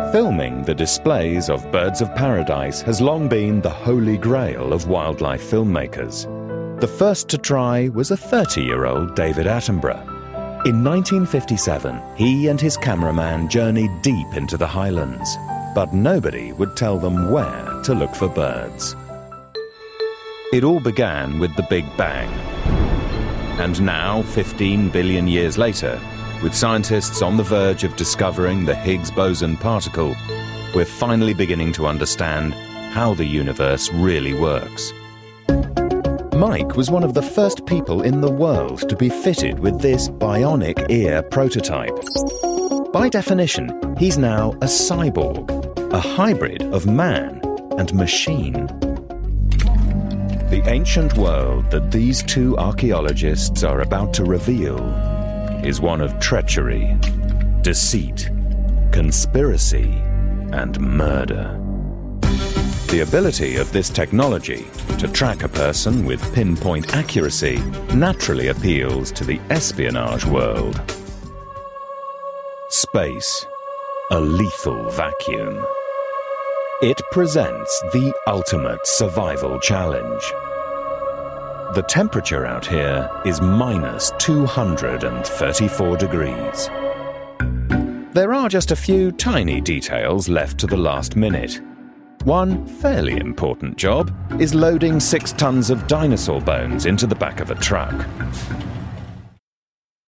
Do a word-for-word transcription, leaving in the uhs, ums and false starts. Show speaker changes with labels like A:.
A: Filming the displays of birds of paradise has long been the holy grail of wildlife filmmakers. The first to try was a thirty-year-old David Attenborough. In nineteen fifty-seven, he and his cameraman journeyed deep into the highlands, but nobody would tell them where to look for birds. It all began with the Big Bang. And now, fifteen billion years later, with scientists on the verge of discovering the Higgs boson particle, we're finally beginning to understand how the universe really works. Mike was one of the first people in the world to be fitted with this bionic ear prototype. By definition, he's now a cyborg, a hybrid of man and machine. The ancient world that these two archaeologists are about to reveal is one of treachery, deceit, conspiracy, and murder. The ability of this technology to track a person with pinpoint accuracy naturally appeals to the espionage world. Space, a lethal vacuum. It presents the ultimate survival challenge. The temperature out here is minus two hundred thirty-four degrees. There are just a few tiny details left to the last minute. One fairly important job is loading six tons of dinosaur bones into the back of a truck.